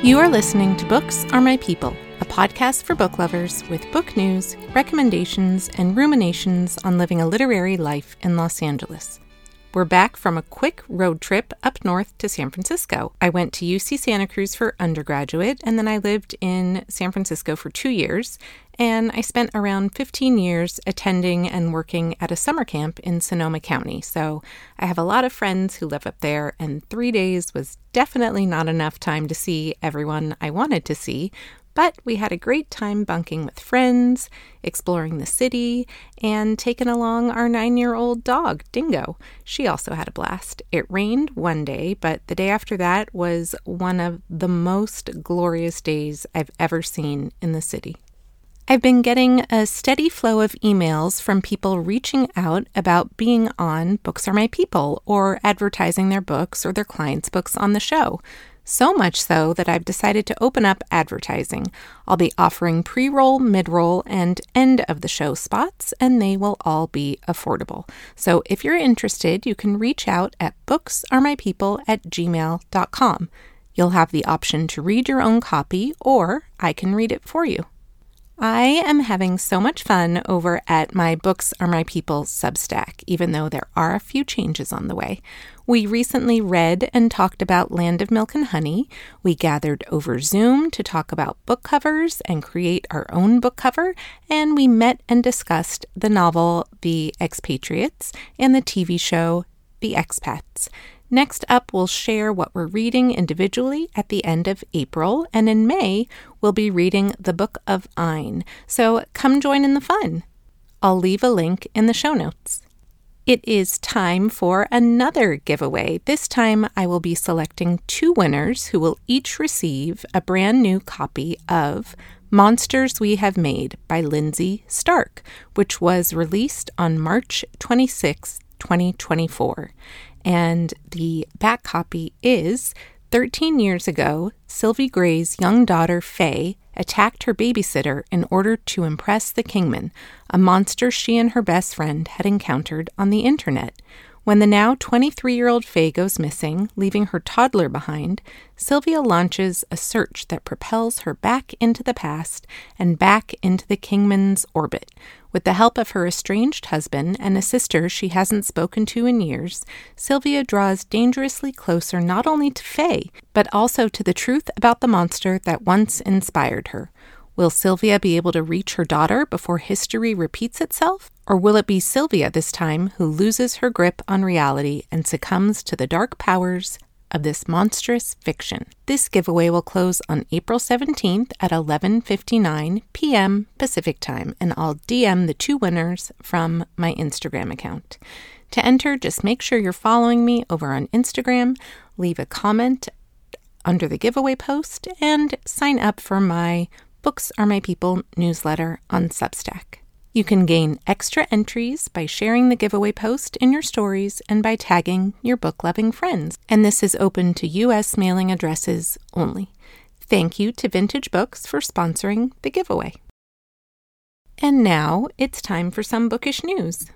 You are listening to Books Are My People, a podcast for book lovers with book news, recommendations, and ruminations on living a literary life in Los Angeles. We're back from a quick road trip up north to San Francisco. I went to UC Santa Cruz for undergraduate, and then I lived in San Francisco for 2 years, and I spent around 15 years attending and working at a summer camp in Sonoma County. So I have a lot of friends who live up there, and 3 days was definitely not enough time to see everyone I wanted to see. But we had a great time bunking with friends, exploring the city, and taking along our 9-year-old dog, Dingo. She also had a blast. It rained one day, but the day after that was one of the most glorious days I've ever seen in the city. I've been getting a steady flow of emails from people reaching out about being on Books Are My People or advertising their books or their clients' books on the show. So much so that I've decided to open up advertising. I'll be offering pre-roll, mid-roll, and end of the show spots, and they will all be affordable. So if you're interested, you can reach out at booksamypeople@gmail.com. You'll have the option to read your own copy, or I can read it for you. I am having so much fun over at my Books Are My People Substack, even though there are a few changes on the way. We recently read and talked about Land of Milk and Honey. We gathered over Zoom to talk about book covers and create our own book cover, and we met and discussed the novel The Expatriates and the TV show The Expats. Next up, we'll share what we're reading individually at the end of April, and in May, we'll be reading the Book of Ain. So come join in the fun. I'll leave a link in the show notes. It is time for another giveaway. This time, I will be selecting 2 winners who will each receive a brand new copy of Monsters We Have Made by Lindsay Stark, which was released on March 26, 2024. And the back copy is 13 years ago, Sylvie Gray's young daughter, Faye, attacked her babysitter in order to impress the Kingman, a monster she and her best friend had encountered on the internet. When the now 23-year-old Faye goes missing, leaving her toddler behind, Sylvia launches a search that propels her back into the past and back into the Kingman's orbit. With the help of her estranged husband and a sister she hasn't spoken to in years, Sylvia draws dangerously closer not only to Faye, but also to the truth about the monster that once inspired her. Will Sylvia be able to reach her daughter before history repeats itself? Or will it be Sylvia this time who loses her grip on reality and succumbs to the dark powers of this monstrous fiction? This giveaway will close on April 17th at 11:59 p.m. Pacific Time, and I'll DM the 2 winners from my Instagram account. To enter, just make sure you're following me over on Instagram, leave a comment under the giveaway post, and sign up for my Books Are My People newsletter on Substack. You can gain extra entries by sharing the giveaway post in your stories and by tagging your book-loving friends. And this is open to U.S. mailing addresses only. Thank you to Vintage Books for sponsoring the giveaway. And now it's time for some bookish news.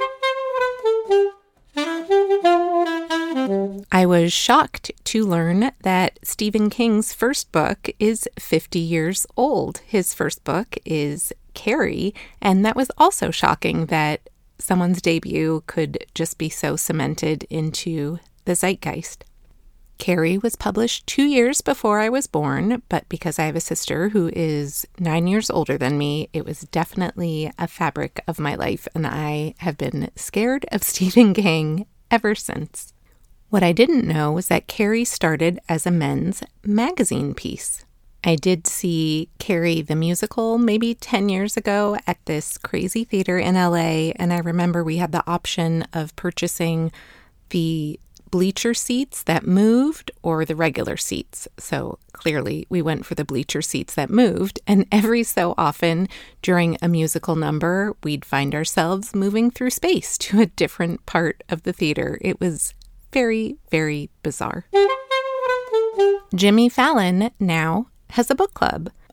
I was shocked to learn that Stephen King's first book is 50 years old. His first book is Carrie, and that was also shocking that someone's debut could just be so cemented into the zeitgeist. Carrie was published 2 years before I was born, but because I have a sister who is 9 years older than me, it was definitely a fabric of my life, and I have been scared of Stephen King ever since. What I didn't know was that Carrie started as a men's magazine piece. I did see Carrie the musical maybe 10 years ago at this crazy theater in LA, and I remember we had the option of purchasing the bleacher seats that moved or the regular seats. So clearly we went for the bleacher seats that moved, and every so often during a musical number, we'd find ourselves moving through space to a different part of the theater. It was very, very bizarre. Jimmy Fallon now has a book club.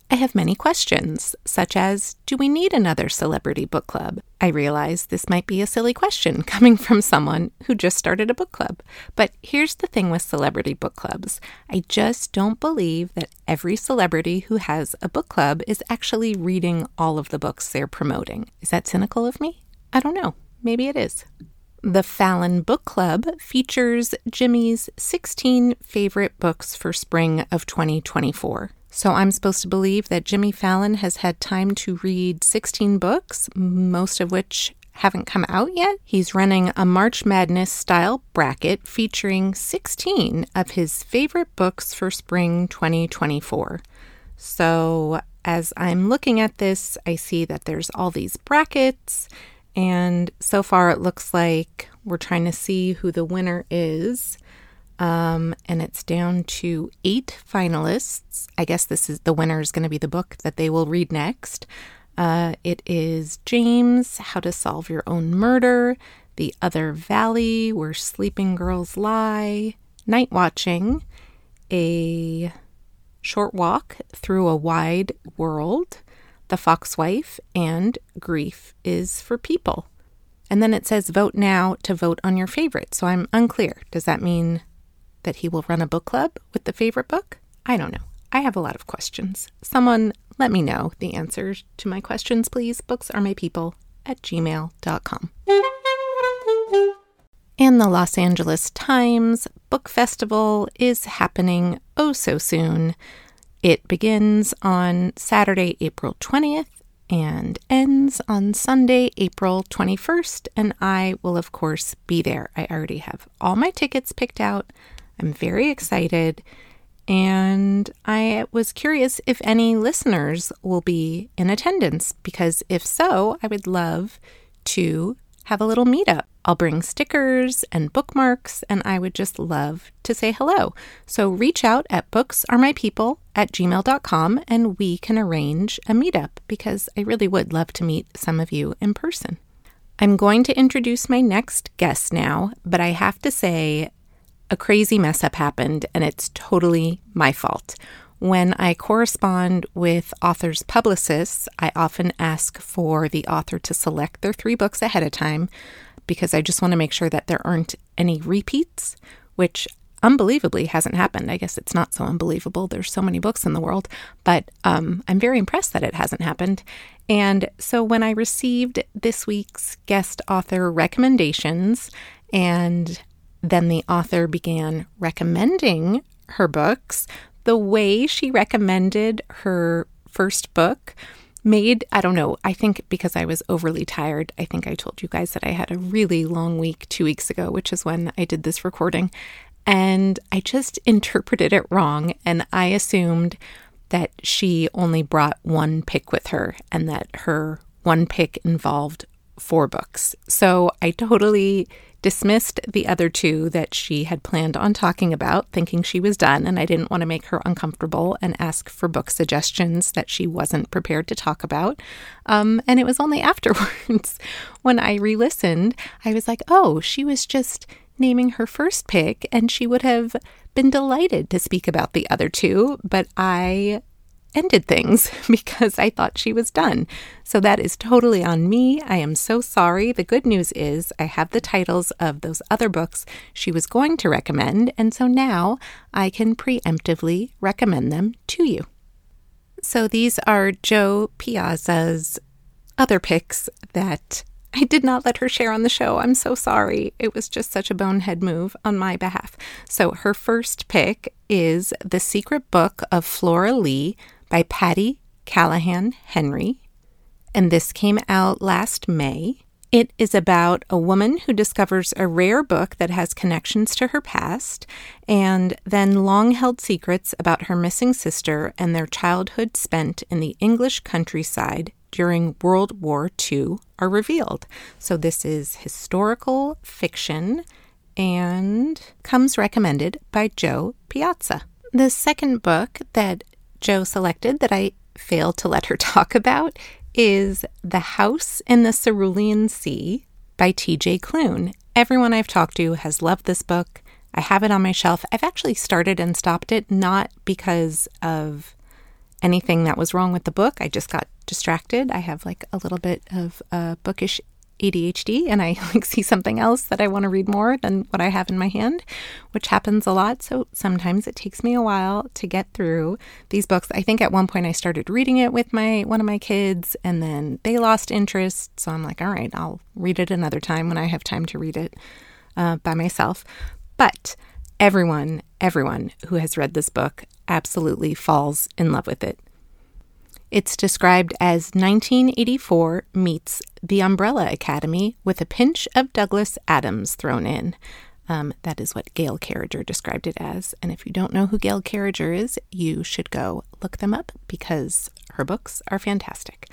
I have many questions, such as, do we need another celebrity book club? I realize this might be a silly question coming from someone who just started a book club. But here's the thing with celebrity book clubs. I just don't believe that every celebrity who has a book club is actually reading all of the books they're promoting. Is that cynical of me? I don't know. Maybe it is. The Fallon Book Club features Jimmy's 16 favorite books for spring of 2024. So I'm supposed to believe that Jimmy Fallon has had time to read 16 books, most of which haven't come out yet. He's running a March Madness style bracket featuring 16 of his favorite books for spring 2024. So as I'm looking at this, I see that there's all these brackets, and so far it looks like we're trying to see who the winner is. And it's down to 8 finalists. I guess the winner is going to be the book that they will read next. It is James, How to Solve Your Own Murder, The Other Valley, Where Sleeping Girls Lie, Night Watching, A Short Walk Through a Wide World, The Foxwife, and Grief is for People. And then it says vote now to vote on your favorite. So I'm unclear. Does that mean that he will run a book club with the favorite book? I don't know. I have a lot of questions. Someone let me know the answers to my questions, please. booksarenmypeople@gmail.com. And the Los Angeles Times Book Festival is happening oh so soon. It begins on Saturday, April 20th and ends on Sunday, April 21st. And I will, of course, be there. I already have all my tickets picked out. I'm very excited, and I was curious if any listeners will be in attendance, because if so, I would love to have a little meetup. I'll bring stickers and bookmarks, and I would just love to say hello. So reach out at booksarenmypeople@gmail.com, and we can arrange a meetup, because I really would love to meet some of you in person. I'm going to introduce my next guest now, but I have to say, a crazy mess up happened, and it's totally my fault. When I correspond with authors' publicists, I often ask for the author to select their 3 books ahead of time, because I just want to make sure that there aren't any repeats, which unbelievably hasn't happened. I guess it's not so unbelievable. There's so many books in the world, but I'm very impressed that it hasn't happened. And so when I received this week's guest author recommendations, and then the author began recommending her books, the way she recommended her first book made, I don't know, I think because I was overly tired. I think I told you guys that I had a really long week 2 weeks ago, which is when I did this recording. And I just interpreted it wrong. And I assumed that she only brought one pick with her, and that her one pick involved 4 books. So I totally dismissed the other 2 that she had planned on talking about, thinking she was done, and I didn't want to make her uncomfortable and ask for book suggestions that she wasn't prepared to talk about. And it was only afterwards, when I re-listened, I was like, oh, she was just naming her first pick, and she would have been delighted to speak about the other 2, but I ended things because I thought she was done. So that is totally on me. I am so sorry. The good news is I have the titles of those other books she was going to recommend, and so now I can preemptively recommend them to you. So these are Jo Piazza's other picks that I did not let her share on the show. I'm so sorry. It was just such a bonehead move on my behalf. So her first pick is The Secret Book of Flora Lee by Patty Callahan Henry, and this came out last May. It is about a woman who discovers a rare book that has connections to her past, and then long-held secrets about her missing sister and their childhood spent in the English countryside during World War II are revealed. So this is historical fiction and comes recommended by Jo Piazza. The second book that Jo selected that I failed to let her talk about is The House in the Cerulean Sea by T.J. Klune. Everyone I've talked to has loved this book. I have it on my shelf. I've actually started and stopped it, not because of anything that was wrong with the book. I just got distracted. I have like a little bit of bookish ADHD, and I like see something else that I want to read more than what I have in my hand, which happens a lot. So sometimes it takes me a while to get through these books. I think at one point I started reading it with one of my kids, and then they lost interest. So I'm like, all right, I'll read it another time when I have time to read it by myself. But everyone who has read this book absolutely falls in love with it. It's described as 1984 meets The Umbrella Academy with a pinch of Douglas Adams thrown in. That is what Gail Carriger described it as. And if you don't know who Gail Carriger is, you should go look them up because her books are fantastic.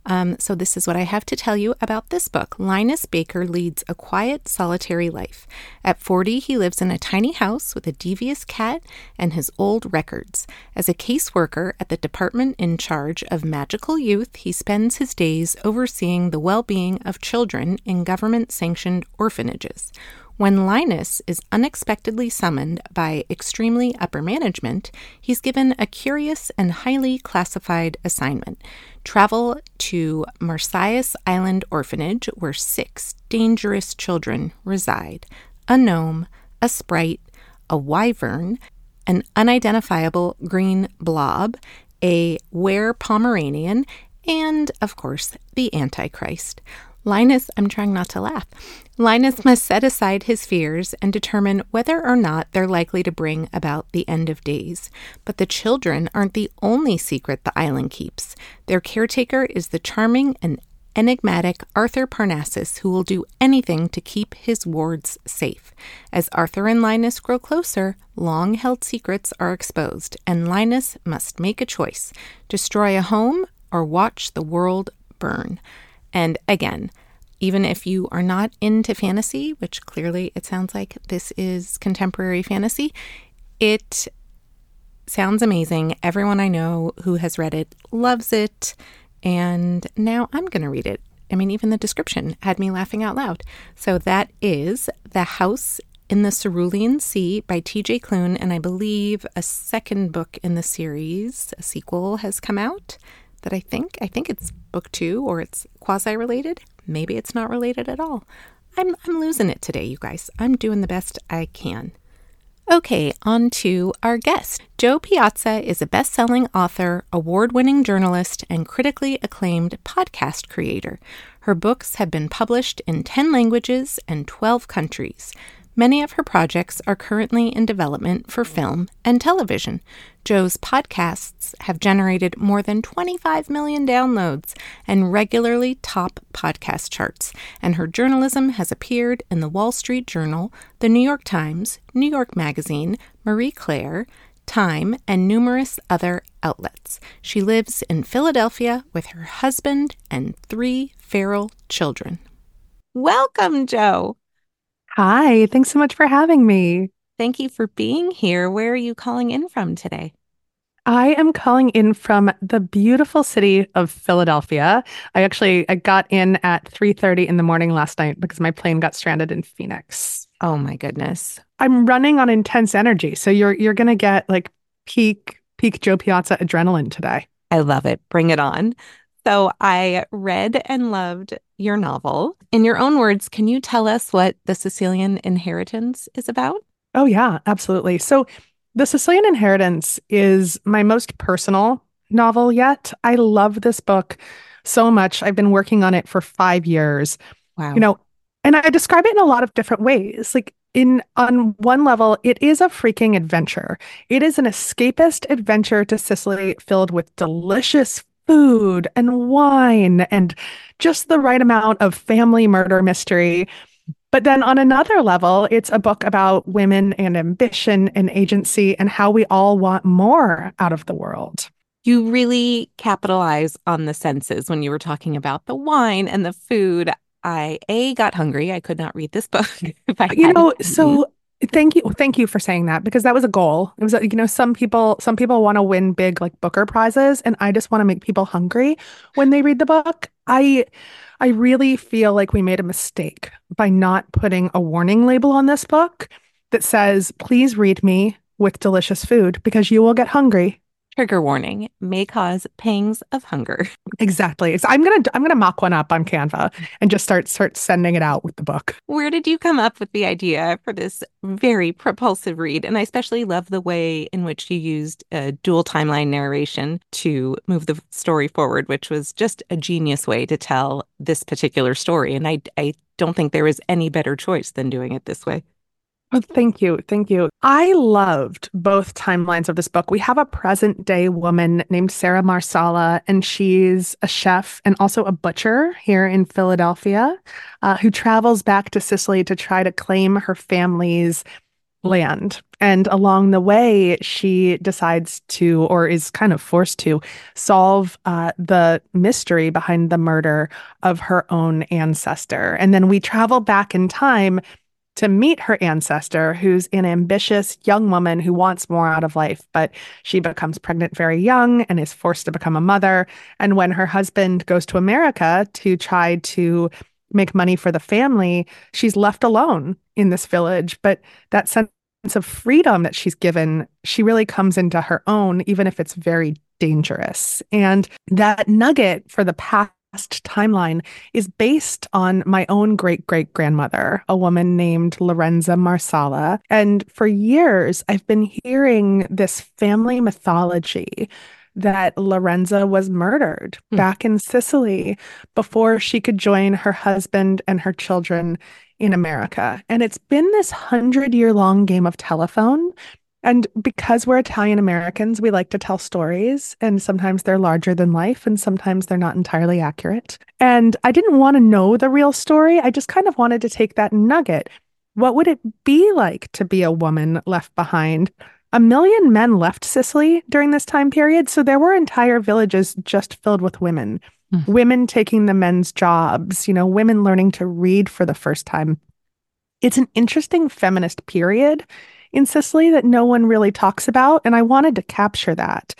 So this is what I have to tell you about this book. Linus Baker leads a quiet, solitary life. At 40, he lives in a tiny house with a devious cat and his old records. As a caseworker at the department in charge of magical youth, he spends his days overseeing the well-being of children in government-sanctioned orphanages. When Linus is unexpectedly summoned by extremely upper management, he's given a curious and highly classified assignment. Travel to Marsyas Island Orphanage, where 6 dangerous children reside. A gnome, a sprite, a wyvern, an unidentifiable green blob, a were Pomeranian, and, of course, the Antichrist. Linus, I'm trying not to laugh. Linus must set aside his fears and determine whether or not they're likely to bring about the end of days. But the children aren't the only secret the island keeps. Their caretaker is the charming and enigmatic Arthur Parnassus, who will do anything to keep his wards safe. As Arthur and Linus grow closer, long-held secrets are exposed, and Linus must make a choice: destroy a home or watch the world burn. And again, even if you are not into fantasy, which clearly it sounds like this is contemporary fantasy, it sounds amazing. Everyone I know who has read it loves it. And now I'm going to read it. I mean, even the description had me laughing out loud. So that is The House in the Cerulean Sea by T.J. Klune. And I believe a second book in the series, a sequel, has come out that I think it's book 2, or it's quasi-related. Maybe it's not related at all. I'm losing it today, you guys. I'm doing the best I can. Okay, on to our guest. Jo Piazza is a best-selling author, award-winning journalist, and critically acclaimed podcast creator. Her books have been published in 10 languages and 12 countries. Many of her projects are currently in development for film and television. Jo's podcasts have generated more than 25 million downloads and regularly top podcast charts, and her journalism has appeared in the Wall Street Journal, the New York Times, New York Magazine, Marie Claire, Time, and numerous other outlets. She lives in Philadelphia with her husband and 3 feral children. Welcome, Jo. Hi, thanks so much for having me. Thank you for being here. Where are you calling in from today? I am calling in from the beautiful city of Philadelphia. I got in at 3:30 in the morning last night because my plane got stranded in Phoenix. Oh my goodness. I'm running on intense energy, so you're gonna get like peak Jo Piazza adrenaline today. I love it. Bring it on. So I read and loved your novel. In your own words, can you tell us what The Sicilian Inheritance is about? Oh yeah, absolutely. So The Sicilian Inheritance is my most personal novel yet. I love this book so much. I've been working on it for 5 years. Wow. And I describe it in a lot of different ways. On one level, it is a freaking adventure. It is an escapist adventure to Sicily filled with delicious food and wine and just the right amount of family murder mystery. But then on another level, it's a book about women and ambition and agency and how we all want more out of the world. You really capitalize on the senses when you were talking about the wine and the food. I got hungry. I could not read this book if I hadn't. So thank you for saying that, because that was a goal. It was, some people want to win big like Booker prizes, and I just want to make people hungry when they read the book. I really feel like we made a mistake by not putting a warning label on this book that says, please read me with delicious food because you will get hungry. Trigger warning may cause pangs of hunger. Exactly. So I'm gonna mock one up on Canva and just start sending it out with the book. Where did you come up with the idea for this very propulsive read? And I especially love the way in which you used a dual timeline narration to move the story forward, which was just a genius way to tell this particular story. And I don't think there was any better choice than doing it this way. Well, thank you. Thank you. I loved both timelines of this book. We have a present day woman named Sarah Marsala, and she's a chef and also a butcher here in Philadelphia, who travels back to Sicily to try to claim her family's land. And along the way, she decides to, or is kind of forced to, solve the mystery behind the murder of her own ancestor. And then we travel back in time to meet her ancestor, who's an ambitious young woman who wants more out of life, but she becomes pregnant very young and is forced to become a mother. And when her husband goes to America to try to make money for the family, she's left alone in this village. But that sense of freedom that she's given, she really comes into her own, even if it's very dangerous. And that nugget for the past timeline is based on my own great great grandmother, a woman named Lorenza Marsala. And for years, I've been hearing this family mythology that Lorenza was murdered back in Sicily before she could join her husband and her children in America. And it's been this 100-year-long game of telephone. And because we're Italian Americans, we like to tell stories, and sometimes they're larger than life, and sometimes they're not entirely accurate. And I didn't want to know the real story. I just kind of wanted to take that nugget. What would it be like to be a woman left behind? 1 million men left Sicily during this time period, so there were entire villages just filled with women. Women taking the men's jobs, women learning to read for the first time. It's an interesting feminist period in Sicily that no one really talks about, and I wanted to capture that.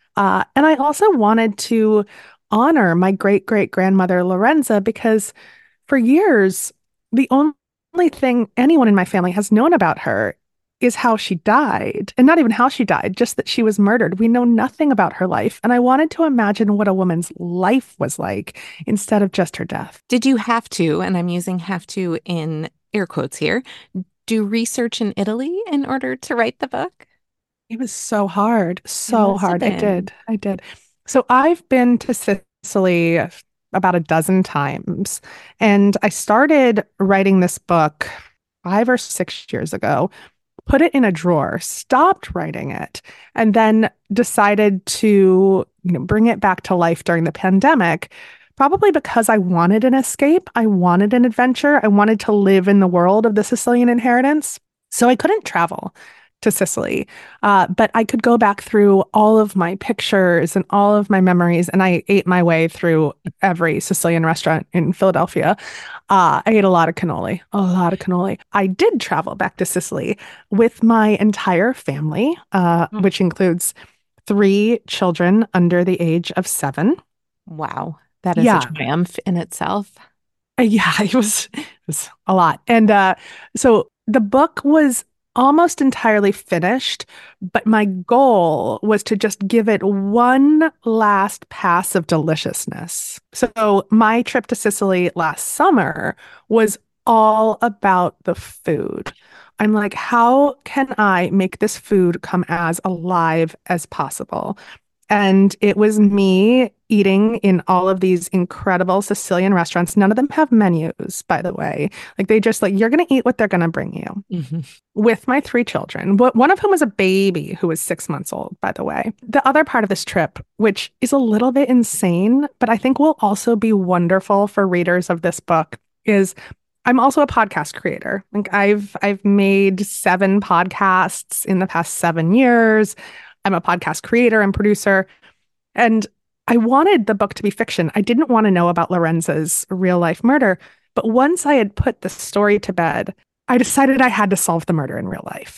And I also wanted to honor my great-great-grandmother Lorenza, because for years, the only thing anyone in my family has known about her is how she died. And not even how she died, just that she was murdered. We know nothing about her life. And I wanted to imagine what a woman's life was like instead of just her death. Did you have to, and I'm using have to in air quotes here, do research in Italy in order to write the book? It was so hard, so hard. I did. So I've been to Sicily about a dozen times, and I started writing this book 5 or 6 years ago, put it in a drawer, stopped writing it, and then decided to, bring it back to life during the pandemic. Probably because I wanted an escape. I wanted an adventure. I wanted to live in the world of the Sicilian inheritance. So I couldn't travel to Sicily, but I could go back through all of my pictures and all of my memories. And I ate my way through every Sicilian restaurant in Philadelphia. I ate a lot of cannoli, a lot of cannoli. I did travel back to Sicily with my entire family, which includes 3 children under the age of 7. Wow. That is a triumph in itself. Yeah, it was a lot. And so the book was almost entirely finished, but my goal was to just give it one last pass of deliciousness. So my trip to Sicily last summer was all about the food. I'm like, how can I make this food come as alive as possible? And it was me eating in all of these incredible Sicilian restaurants. None of them have menus, by the way. Like they just you're going to eat what they're going to bring you. With my 3 children, one of whom was a baby who was 6 months old, by the way. The other part of this trip, which is a little bit insane, but I think will also be wonderful for readers of this book, is I'm also a podcast creator. Like I've made 7 podcasts in the past 7 years. I'm a podcast creator and producer, and I wanted the book to be fiction. I didn't want to know about Lorenza's real life murder, but once I had put the story to bed, I decided I had to solve the murder in real life.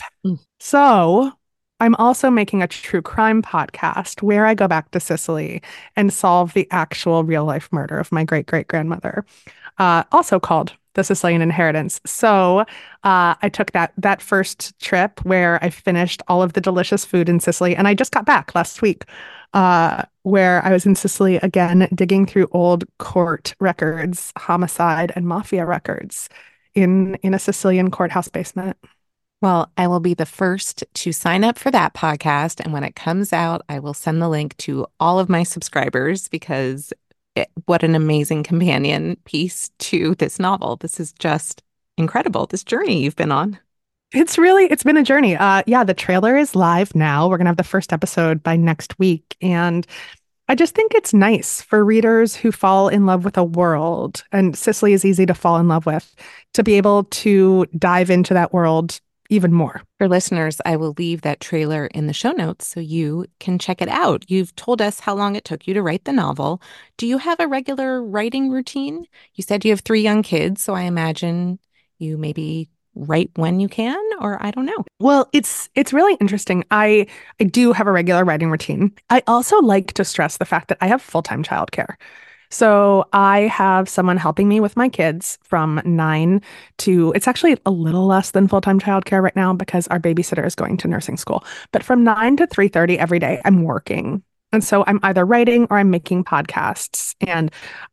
So I'm also making a true crime podcast where I go back to Sicily and solve the actual real life murder of my great-great-grandmother, also called The Sicilian Inheritance. So I took that first trip where I finished all of the delicious food in Sicily, and I just got back last week, where I was in Sicily again, digging through old court records, homicide and mafia records in a Sicilian courthouse basement. Well, I will be the first to sign up for that podcast. And when it comes out, I will send the link to all of my subscribers because what an amazing companion piece to this novel. This is just incredible, this journey you've been on. It's been a journey. Yeah, the trailer is live now. We're gonna have the first episode by next week. And I just think it's nice for readers who fall in love with a world, and Sicily is easy to fall in love with, to be able to dive into that world even more. For listeners, I will leave that trailer in the show notes so you can check it out. You've told us how long it took you to write the novel. Do you have a regular writing routine? You said you have 3 young kids, so I imagine you maybe write when you can, or I don't know. Well, it's really interesting. I do have a regular writing routine. I also like to stress the fact that I have full-time childcare. So I have someone helping me with my kids from 9 to, it's actually a little less than full-time childcare right now because our babysitter is going to nursing school. But from 9 to 3:30 every day, I'm working. And so I'm either writing or I'm making podcasts. And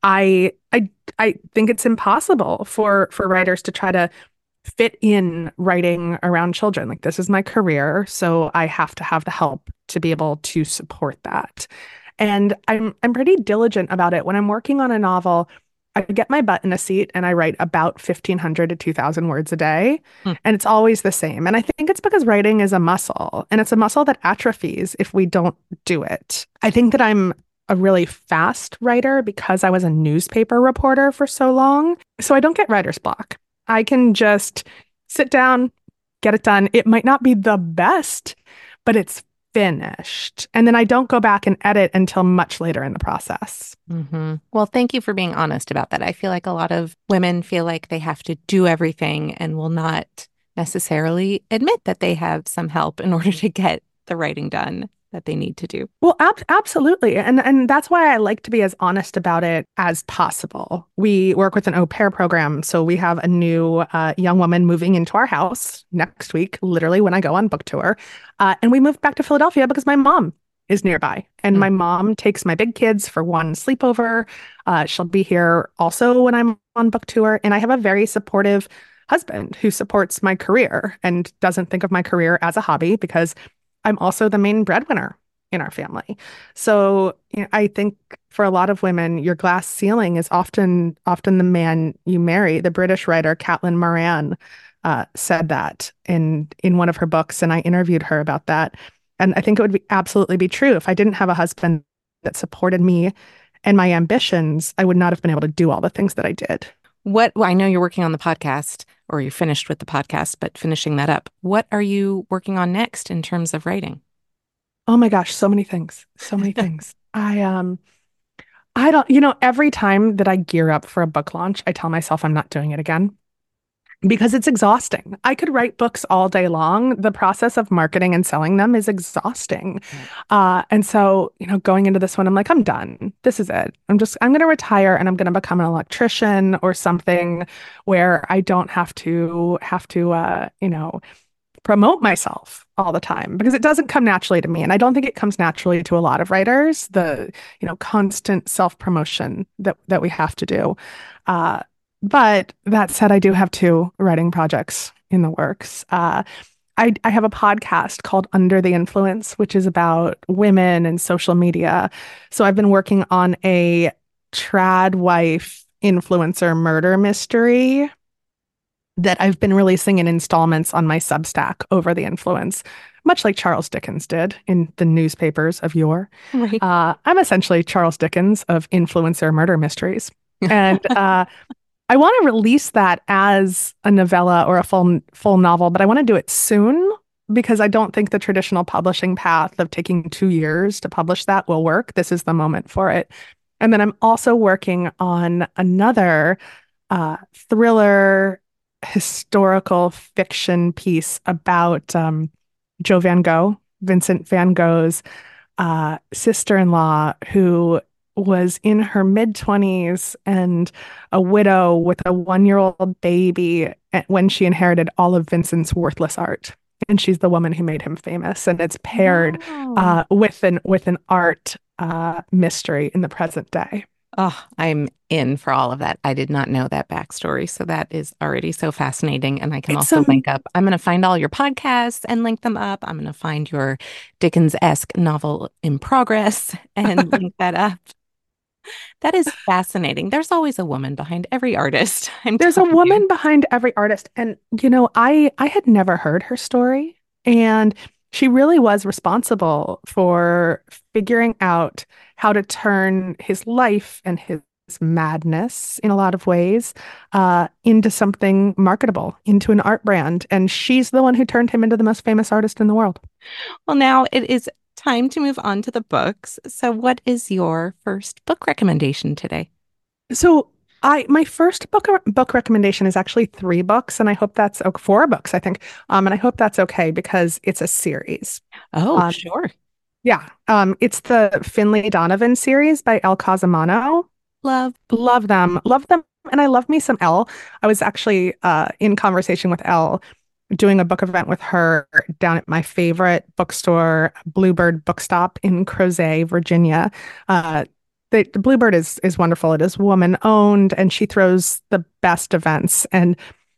I think it's impossible for writers to try to fit in writing around children. Like, this is my career, so I have to have the help to be able to support that. And I'm pretty diligent about it. When I'm working on a novel, I get my butt in a seat and I write about 1,500 to 2,000 words a day. Hmm. And it's always the same. And I think it's because writing is a muscle, and it's a muscle that atrophies if we don't do it. I think that I'm a really fast writer because I was a newspaper reporter for so long. So I don't get writer's block. I can just sit down, get it done. It might not be the best, but it's finished. And then I don't go back and edit until much later in the process. Mm-hmm. Well, thank you for being honest about that. I feel like a lot of women feel like they have to do everything and will not necessarily admit that they have some help in order to get the writing done that they need to do. Well, absolutely. And that's why I like to be as honest about it as possible. We work with an au pair program. So we have a new young woman moving into our house next week, literally when I go on book tour. And we moved back to Philadelphia because my mom is nearby. And my mom takes my big kids for one sleepover. She'll be here also when I'm on book tour. And I have a very supportive husband who supports my career and doesn't think of my career as a hobby because I'm also the main breadwinner in our family. So, I think for a lot of women, your glass ceiling is often the man you marry. The British writer Caitlin Moran said that in one of her books, and I interviewed her about that. And I think it would absolutely be true. If I didn't have a husband that supported me and my ambitions, I would not have been able to do all the things that I did. Well, I know you're working on the podcast, or you're finished with the podcast, but finishing that up, what are you working on next in terms of writing? Oh my gosh, so many things. So many things. I don't, every time that I gear up for a book launch, I tell myself I'm not doing it again because it's exhausting. I could write books all day long. The process of marketing and selling them is exhausting. And so, going into this one, I'm like, I'm done. This is it. I'm going to retire and I'm going to become an electrician or something where I don't have to promote myself all the time because it doesn't come naturally to me. And I don't think it comes naturally to a lot of writers, the, constant self-promotion that we have to do. But that said, I do have 2 writing projects in the works. I have a podcast called Under the Influence, which is about women and social media. So I've been working on a trad wife influencer murder mystery that I've been releasing in installments on my Substack, Over the Influence, much like Charles Dickens did in the newspapers of yore. Right. I'm essentially Charles Dickens of influencer murder mysteries. And I want to release that as a novella or a full novel, but I want to do it soon because I don't think the traditional publishing path of taking 2 years to publish that will work. This is the moment for it. And then I'm also working on another thriller historical fiction piece about Jo Van Gogh, Vincent van Gogh's sister-in-law, who was in her mid-20s and a widow with a 1-year-old baby when she inherited all of Vincent's worthless art. And she's the woman who made him famous. And it's paired Wow. with an art mystery in the present day. Oh, I'm in for all of that. I did not know that backstory. So that is already so fascinating. And I can It's also link up. I'm going to find all your podcasts and link them up. I'm going to find your Dickens-esque novel in progress and link that up. That is fascinating. There's always a woman behind every artist. I'm There's a telling you. woman behind every artist. And, I had never heard her story. And she really was responsible for figuring out how to turn his life and his madness in a lot of ways into something marketable, into an art brand. And she's the one who turned him into the most famous artist in the world. Well, now it is time to move on to the books. So, what is your first book recommendation today? So my first book recommendation is actually 3 books, and I hope that's 4 books, I think. And I hope that's okay because it's a series. Oh, Um, sure. yeah. It's the Finlay Donovan series by Elle Cosimano. Love. Love them, and I love me some Elle. I was actually in conversation with Elle, doing a book event with her down at my favorite bookstore, Bluebird Bookstop in Crozet, Virginia. Uh, the Bluebird is wonderful. It is woman owned, and she throws the best events. And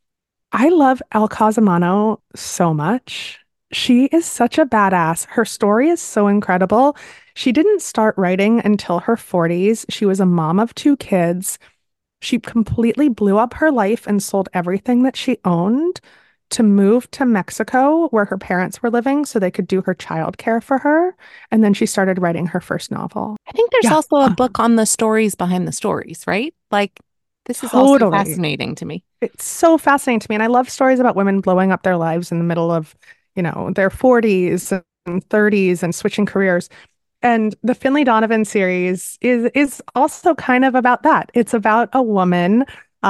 I love Elle Cosimano so much. She is such a badass. Her story is so incredible. She didn't start writing until her 40s. She was a mom of 2 kids. She completely blew up her life and sold everything that she owned to move to Mexico where her parents were living so they could do her childcare for her. And then she started writing her first novel. I think there's Yeah, also a book on the stories behind the stories, right? Like, this is also totally. fascinating to me. It's so fascinating to me. And I love stories about women blowing up their lives in the middle of, their 40s and 30s and switching careers. And the Finlay Donovan series is also kind of about that. It's about a woman,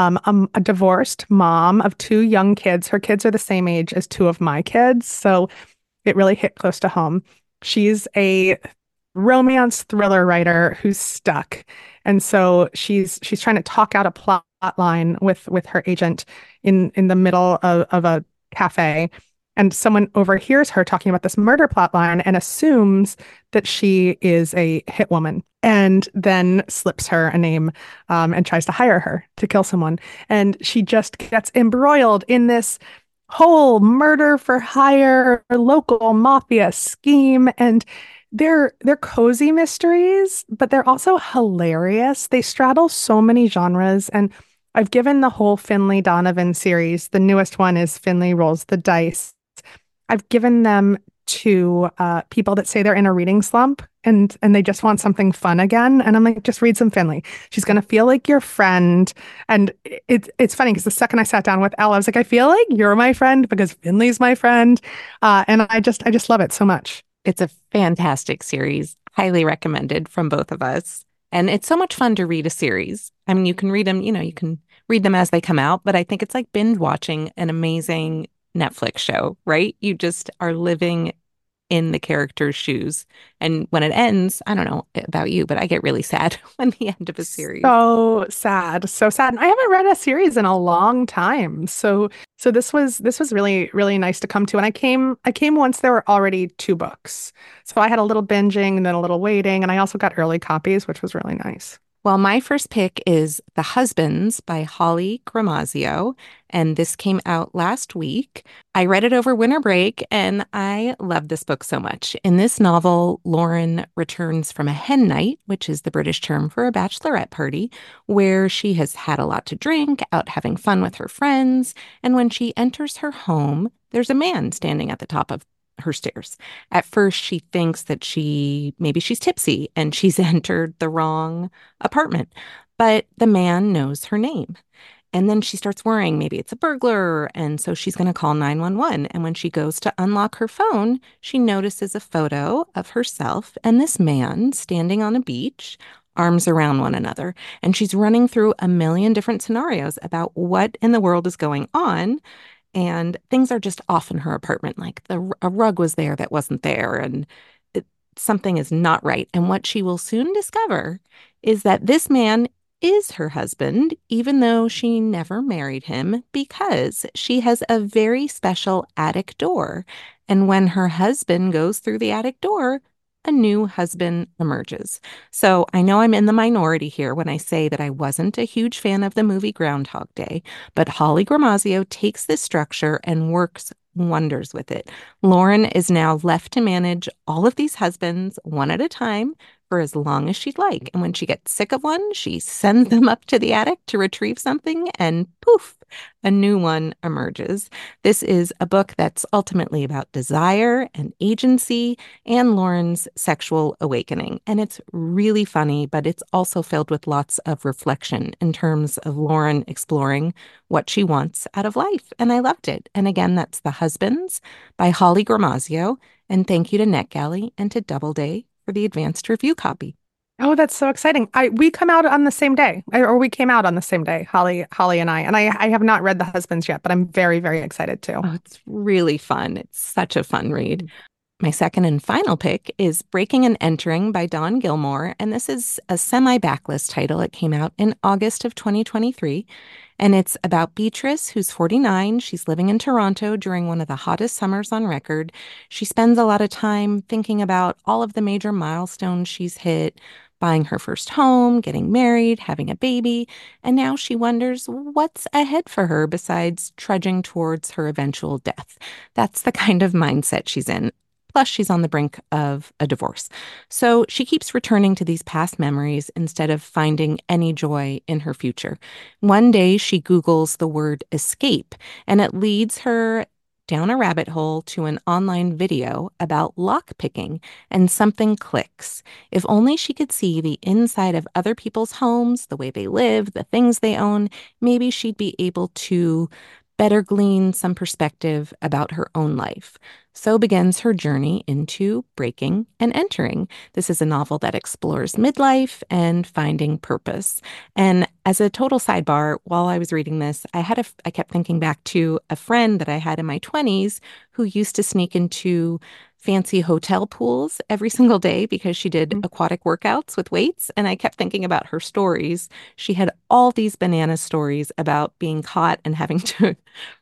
a divorced mom of 2 young kids. Her kids are the same age as 2 of my kids, so it really hit close to home. She's a romance thriller writer who's stuck, and so she's trying to talk out a plot line with her agent in the middle of a cafe, and someone overhears her talking about this murder plot line and assumes that she is a hit woman, and then slips her a name, and tries to hire her to kill someone, and she just gets embroiled in this whole murder for hire local mafia scheme. And they're cozy mysteries, but they're also hilarious. They straddle so many genres. And I've given the whole Finlay Donovan series, the newest one is Finlay Rolls the Dice. I've given them to people that say they're in a reading slump and they just want something fun again. And I'm like, just read some Finlay. She's gonna feel like your friend. And it's funny because the second I sat down with Elle, I was like, I feel like you're my friend because Finlay's my friend. And I just love it so much. It's a fantastic series, highly recommended from both of us. And it's so much fun to read a series. I mean, you can read them, you can read them as they come out, but I think it's like binge watching an amazing Netflix show, right? You just are living in the character's shoes. And when it ends, I don't know about you, but I get really sad when the end of a series. So sad, so sad. And I haven't read a series in a long time. So this was really, really nice to come to. And I came once there were already 2 books. So I had a little binging and then a little waiting. And I also got early copies, which was really nice. Well, my first pick is The Husbands by Holly Gramazio, and this came out last week. I read it over winter break, and I love this book so much. In this novel, Lauren returns from a hen night, which is the British term for a bachelorette party, where she has had a lot to drink, out having fun with her friends, and when she enters her home, there's a man standing at the top of her stairs. At first, she thinks that maybe she's tipsy and she's entered the wrong apartment, but the man knows her name. And then she starts worrying, maybe it's a burglar. And so she's going to call 911. And when she goes to unlock her phone, she notices a photo of herself and this man standing on a beach, arms around one another. And she's running through a million different scenarios about what in the world is going on, and things are just off in her apartment. Like a rug was there that wasn't there, and something is not right. And what she will soon discover is that this man is her husband, even though she never married him, because she has a very special attic door. And when her husband goes through the attic door, a new husband emerges. So I know I'm in the minority here when I say that I wasn't a huge fan of the movie Groundhog Day, but Holly Gramazio takes this structure and works wonders with it. Lauren is now left to manage all of these husbands one at a time for as long as she'd like. And when she gets sick of one, she sends them up to the attic to retrieve something, and poof, a new one emerges. This is a book that's ultimately about desire and agency and Lauren's sexual awakening. And it's really funny, but it's also filled with lots of reflection in terms of Lauren exploring what she wants out of life. And I loved it. And again, that's The Husbands by Holly Gramazio. And thank you to NetGalley and to Doubleday for the advanced review copy. Oh, that's so exciting. We come out on the same day, or we came out on the same day, Holly and I. And I have not read The Husbands yet, but I'm very, very excited too. Oh, it's really fun. It's such a fun read. My second and final pick is Breaking and Entering by Dawn Gilmore, and this is a semi-backlist title. It came out in August of 2023, and it's about Beatrice, who's 49. She's living in Toronto during one of the hottest summers on record. She spends a lot of time thinking about all of the major milestones she's hit, buying her first home, getting married, having a baby, and now she wonders what's ahead for her besides trudging towards her eventual death. That's the kind of mindset she's in. Plus, she's on the brink of a divorce. So she keeps returning to these past memories instead of finding any joy in her future. One day, she Googles the word escape, and it leads her down a rabbit hole to an online video about lockpicking, and something clicks. If only she could see the inside of other people's homes, the way they live, the things they own, maybe she'd be able to better glean some perspective about her own life. So begins her journey into Breaking and Entering. This is a novel that explores midlife and finding purpose. And as a total sidebar, while I was reading this, I kept thinking back to a friend that I had in my 20s who used to sneak into fancy hotel pools every single day because she did aquatic workouts with weights. And I kept thinking about her stories. She had all these banana stories about being caught and having to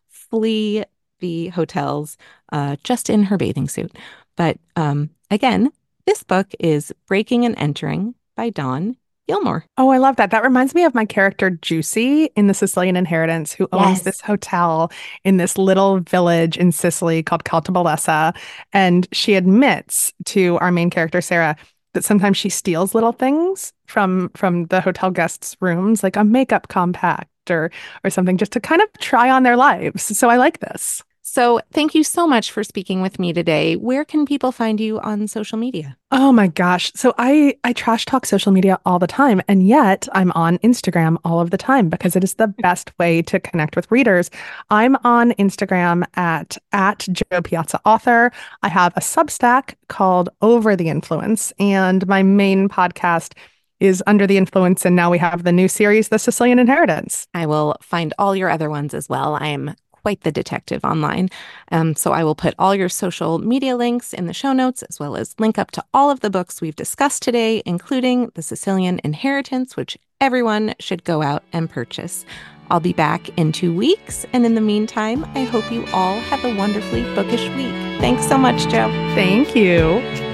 flee the hotels just in her bathing suit. But again, this book is Breaking and Entering by Dawn Gilmore. Oh, I love that. That reminds me of my character Juicy in The Sicilian Inheritance, who owns this hotel in this little village in Sicily called Caltabellesa. And she admits to our main character, Sarah, that sometimes she steals little things from the hotel guests' rooms, like a makeup compact or something, just to kind of try on their lives. So I like this. So thank you so much for speaking with me today. Where can people find you on social media? Oh my gosh. So I trash talk social media all the time, and yet I'm on Instagram all of the time because it is the best way to connect with readers. I'm on Instagram at Jo Piazza Author. I have a Substack called Over the Influence, and my main podcast is Under the Influence, and now we have the new series, The Sicilian Inheritance. I will find all your other ones as well. I am quite the detective online. So I will put all your social media links in the show notes, as well as link up to all of the books we've discussed today, including The Sicilian Inheritance, which everyone should go out and purchase. I'll be back in 2 weeks. And in the meantime, I hope you all have a wonderfully bookish week. Thanks so much, Jo. Thank you.